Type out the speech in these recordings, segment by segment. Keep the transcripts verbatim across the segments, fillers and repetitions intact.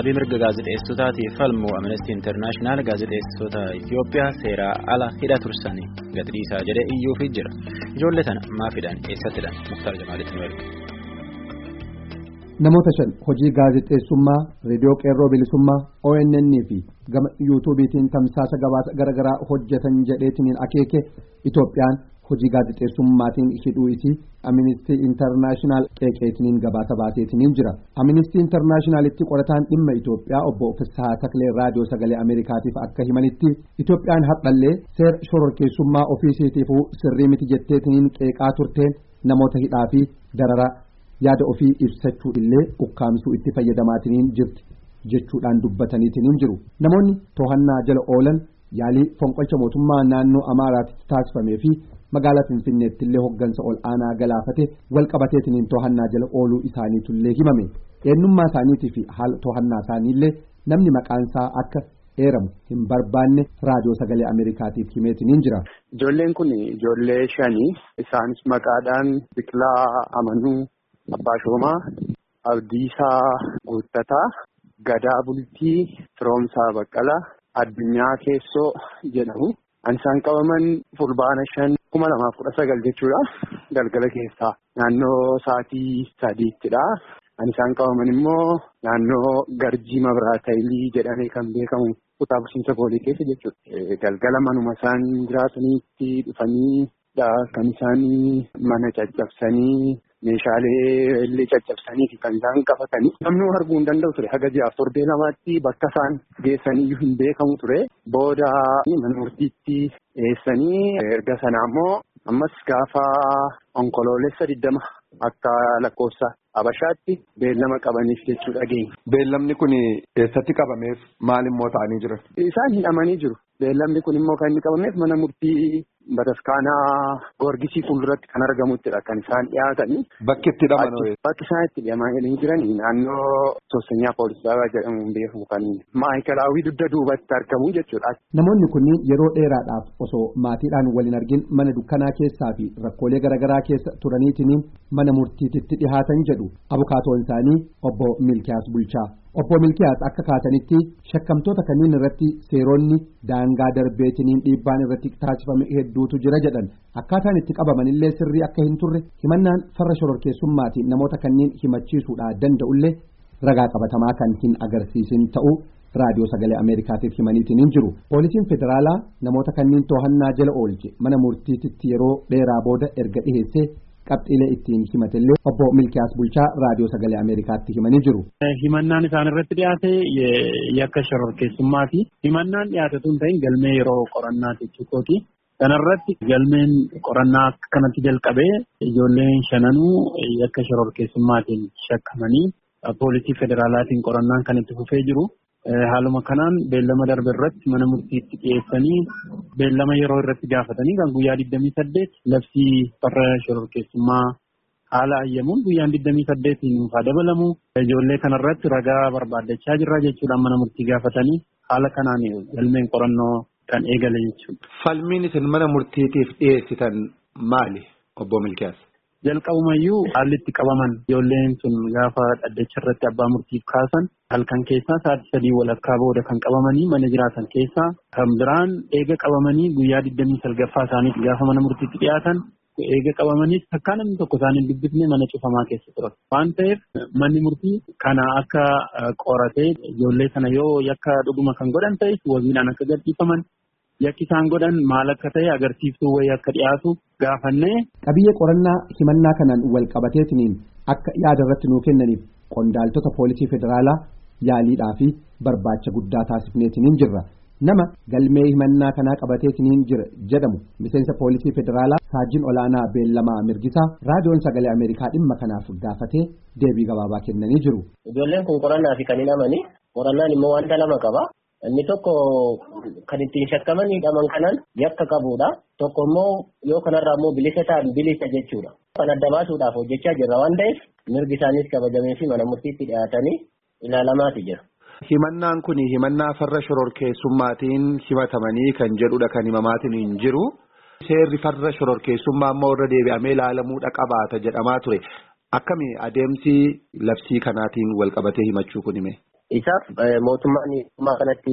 Dhaabii mirga gaazexeessotaatii falmu Amnesty International gaazexeessota Itoophiyaa seeraa ala hidhaa tursanii gad dhiisaa jedhee iyyuufii jira. Ijoollee tana maafidhaan eessattidhaan Muktaar Jamaalitti nu erga. Namoota shan hojii gaazexeessummaa, reediyoo qeerroo bilisummaa, O N N fi gama yuutuubiitiin tamsaasa gabaasa garaagaraa hojjetan jedheetiin akeeke Itoophiyaan hojii gaazexeessummaatiin hidhuu isii Amnesty International qeeqeetiin gabaasa baaseetiin jira. Amnesty Internationalitti qorataan dhimma Itoophiyaa obbo Fissaa Taklee raadiyoo sagalee Ameerikaatiif akka himanitti Itoophiyaan hadhallee seera shororkeessummaa ofiisiitiifuu sirrii miti jetteetiin qeeqaa turteen namoota hidhaa fi darara yaada ofii ibsachuu illee ukkaamsuu itti fayyadamaatiin jirti jechuudhaan dubbataniitiin jiru. Namoonni to'annaa jala oolan yaalii fonqolcha mootummaa naannoo Amaaraatti taasifamee fi magaalaa Finfinneetti illee hoggansa ol aanaa galaafate wal qabateetiin to'annaa jala ooluu isaaniitullee himame. Eenyummaa isaaniitii fi haala to'annaa isaaniillee namni maqaansaa akka eeramu hin barbaanne raadiyoo sagalee Ameerikaatiif himeetiin jira. Ijoolleen kun ijoollee shanii isaanis maqaadhaan Biqilaa Amanuu, Abbaa Shoomaa, Abdiisaa Guuttataa, Gadaa Bultii, Firoomsaa Baqqalaa, Addunyaa Keessoo jedhamu. Isaan qabaman fulbaana shan kuma lamaaf kudha sagal jechuudha. Galgala keessaa naannoo sa'aatii sadiittidha. Isaan qabaman immoo naannoo Garjii Mabiraataayilii jedhamee kan beekamu kutaa bulchiinsa Boolee keessa jechuudha. Galgala manuma isaan jiraataniitti dhufanii kan isaan mana caccabsanii meeshaalee illee caccabsanii fi kan isaan qabatanii namni arguu hin danda'u ture. Haga ji'aaf torbee lamaatti bakka isaan geessanii hin beekamu ture. Booda mana murtiitti dhiyeessanii erga sanaa immoo ammas gaafa onkoloolessa digdama akka lakkoofsa Habashaatti beellama qabaniif jechuudha geenya. Beellamni kun eessatti qabameef maal immoo ta'anii jiran? Isaan hidhamanii jiru. Beellamni kun immoo kan inni qabameef mana murtii Bataskaanaa Goorgisii fuulduratti kan argamuttidha kan isaan dhiyaatanii. Bakki itti hidhaman? Bakki isaan itti hidhamanii jiran naannoo Soosenyaa Poolisaa jedhamuun beekamu kan Maayikalaawwii dugda duubatti argamu jechuudha. Namoonni kunniin yeroo dheeraadhaaf osoo maatiidhaan waliin argin mana dukkanaa keessaa fi rakkoolee garaagaraa keessa turaniitiin mana murtiititti dhihaatan jedhu abukaatoon isaanii obbo Milkiyaas Bulchaa. Obbo Milkiyaas akka kaasanitti shakkamtoota kanneen irratti seeronni daangaa darbeetiniin dhiibbaan irratti taasifame hedduutu jira jedhan akkaataan itti qabamanillee sirrii akka hin turre himannaan farra shororkeessummaatiin namoota kanneen himachiisuudhaa danda'ullee ragaa qabatamaa kan hin agarsiisin ta'uu raadiyoo sagalee Ameerikaatiif himaniitiin hin jiru. Poolisiin federaalaa namoota kanneen to'annaa jala oolche mana murtiititti yeroo dheeraa booda erga dhiheessee qabxiilee ittiin himatellee obbo Milkiyaas Bulchaa raadiyoo sagalee Ameerikaatti himanii jiru. Himannaan isaan irratti dhiyaate yakka shororkeessummaati. Himannaan dhiyaate tun ta'in galmee yeroo qorannaa jechuukooti. Kanarratti galmeen qorannaa kanatti jalqabee ijoolleen shananuu yakka shororkeessummaatiin shakkamanii poolisii federaalaatiin qorannaan kan itti fufee jiru. Haaluma kanaan beellama darbe irratti mana murtiitti dhiyeessanii beellama yeroo irratti gaafatanii kan guyyaa digdamii saddeet labsii farra shororkeessummaa haala ayyamuun guyyaan digdamii saddeetiin nuufaa dabalamu ijoollee kanarratti ragaa barbaaddachaa jirra jechuudhaan mana murtii gaafatanii haala kanaan galmeen qorannoo kan eegale jechuudha. Falmiin isin mana murtiitiif dhiyeessitan maali obbo Milkiyaas? Jalqabumayyuu haalli itti qabaman ijoolleen sun gaafa dhaddacha irratti abbaa murtiif kaasan halkan keessaa sa'aatii sadii walakkaa booda kan qabamanii mana jiraatan keessaa kan biraan eega qabamanii guyyaa digdamii salgaffaa isaaniitti gaafa mana murtiitti dhiyaatan eega qabamanii akka namni tokko isaaniin dubbifne mana cufamaa keessa turan waan ta'eef manni murtii kana akka qoratee ijoollee kana yoo yakka dhuguma kan godhan ta'e wabiidhaan akka gadhiifaman yakki isaan godhan maal akka ta'e agarsiiftuu wayii akka dhiyaatu gaafannee. Qabiyyee qorannaa himannaa kanaan wal qabateetiniin akka yaada irratti nuu kennaniif qondaaltota poolisii federaalaa yaaliidhaa fi barbaacha guddaa taasifneetiniin jirra. Nama galmee himannaa kanaa qabateetiniin jira jedhamu miseensa poolisii federaalaa saajin olaanaa beellamaa mirgisaa raadiyoon sagalee Ameerikaa dhimma kanaaf gaafatee deebii gabaabaa kennanii jiru. Ijoolleen kun qorannaa fi kan hidhamanii qorannaan immoo wanta lama qaba. Inni tokko kan ittiin shakkaman hidhaman kanan yakka qabudha. Tokko immoo yoo kanarraa immoo bilisa ta'an bilisa jechuudha. Kan adda baasuudhaaf hojjechaa jirra waan ta'eef mirgi isaaniis kabajamee fi mana murtiitti dhiyaatanii ilaalamaati jira. Himannaan kun himannaa farra shororkeessummaatiin himatamanii kan jedhudha kan himamaatiin hin jiru. Seerri farra shororkeessummaa immoo irra deebi'amee ilaalamuudha qabaata jedhamaa ture. Akkami adeemsi labsii kanaatiin wal qabatee himachuu kun hime? isaaf mootummaan mootummaa kanatti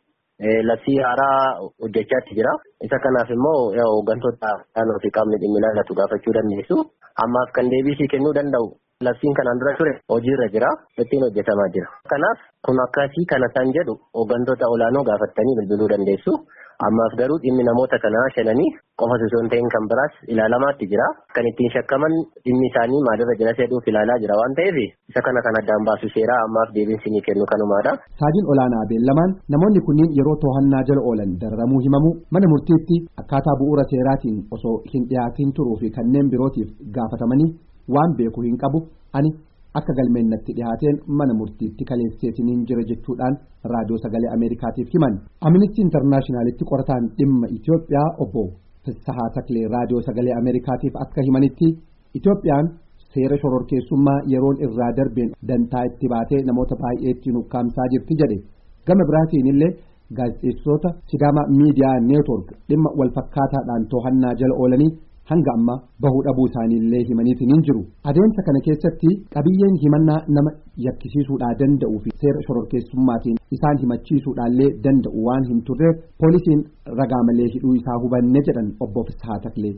labsii haaraa hojjechaatti jira. Isa kanaaf immoo hooggantoota naannoo fi qaamni dhimmi ilaallatu gaafachuu dandeessu. Ammaaf kan deebisii kennuu danda'u labsiin kanaan dura ture hojiirra jira. Ittiin hojjetamaa jira. Kanaaf kun akkasii kana kan jedhu hooggantoota olaanoo gaafattanii bilbiluu dandeessu. Ammaaf garuu dhimmi namoota kanaa shananii qofa osoo hin ta'in kan biraas ilaalamaatti jira. Kan ittiin shakkaman dhimmi isaanii maalirra jira jedhuuf ilaalaa jira waan ta'eef isa kana kan addaan baasu seeraa ammaaf deebiinsi ni kennu kanumaadha. Saajin olaanaa beellamaan namoonni kunniin yeroo to'annaa jala oolan dararamuu himamu mana murtiitti akkaataa bu'uura seeraatiin osoo hin dhiyaatiin turuu fi kanneen birootiif gaafatamanii waan beeku hin qabu ani akka galmeennatti dhihaateen mana murtiitti kaleesseetiniin jira jechuudhaan raadiyoo sagalee Ameerikaatiif himan. Amnesty Internationalitti qorataan dhimma Itoophiyaa obbo Fissahaa Taklee raadiyoo sagalee Ameerikaatiif akka himanitti Itoophiyaan seera shororkeessummaa yeroon irraa darbeen dantaa itti baatee namoota baay'eetti nukkaamsaa jirti jedhe. Gama biraatiin illee gaazexeessitoota Sidaama Miidiyaa Neetwork dhimma walfakkaataadhaan to'annaa jala oolanii hanga amma bahuu dhabuu isaaniillee himaniitiin jiru. Adeemsa kana keessatti qabiyyeen himannaa nama yakkisiisuudhaa danda'uu fi seera shororkeessummaatiin isaan himachiisuudhaallee danda'u waan hin turreef poolisiin ragaa malee hidhuu isaa hubanne jedhan obbo Fissahaa Taklee.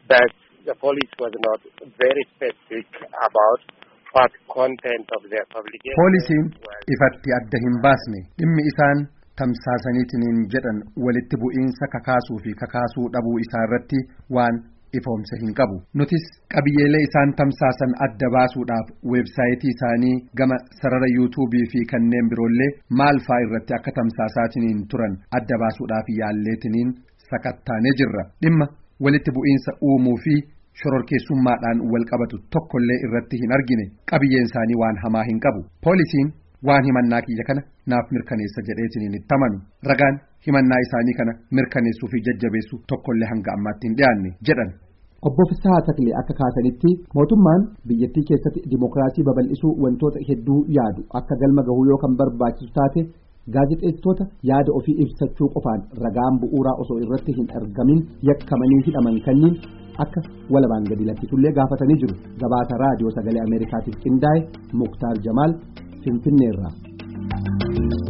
The police was not very specific about what content of their publication. Poolisiin ifatti adda hin baasne dhimmi isaan tamsaasaniitiin jedhan walitti bu'iinsa kakaasuu fi kakaasuu dhabuu isaa irratti waan ifoomsa hin qabu. Nutis qabiyyeelee isaan tamsaasan adda baasuudhaaf weebsaayitii isaanii gama sarara yuutuubii fi kanneen biroollee maal faa irratti akka tamsaasaatiin turan adda baasuudhaaf yaalleetiniin sakattaanee jirra. Dhimma walitti bu'iinsa uumuu fi shororkeessummaadhaan wal qabatu tokkollee irratti hin argine. Qabiyyeen isaanii waan hamaa hin qabu. Poolisiin waan himannaa kiyya kana naaf mirkaneessa jedheetiniin itti amanu. Ragaan himannaa isaanii kana mirkaneessuu fi jajjabeessu tokkollee hanga ammaatti hin dhiyaanne jedhan. Obbo Fissahaa Taklee akka kaasanitti mootummaan biyyattii keessatti dimokiraasii babal'isuu wantoota hedduu yaadu akka galma gahuu yoo kan barbaachisu taate gaazexeessitoota yaada ofii ibsachuu qofaan ragaan bu'uuraa osoo irratti hin argamin yakkamanii hidhaman kanniin akka walabaan gadi lakkisuullee gaafatanii jiru. Gabaasa raadiyoo sagalee Ameerikaatiif qindaa'e Muktaar Jamaal Finfinneerraa.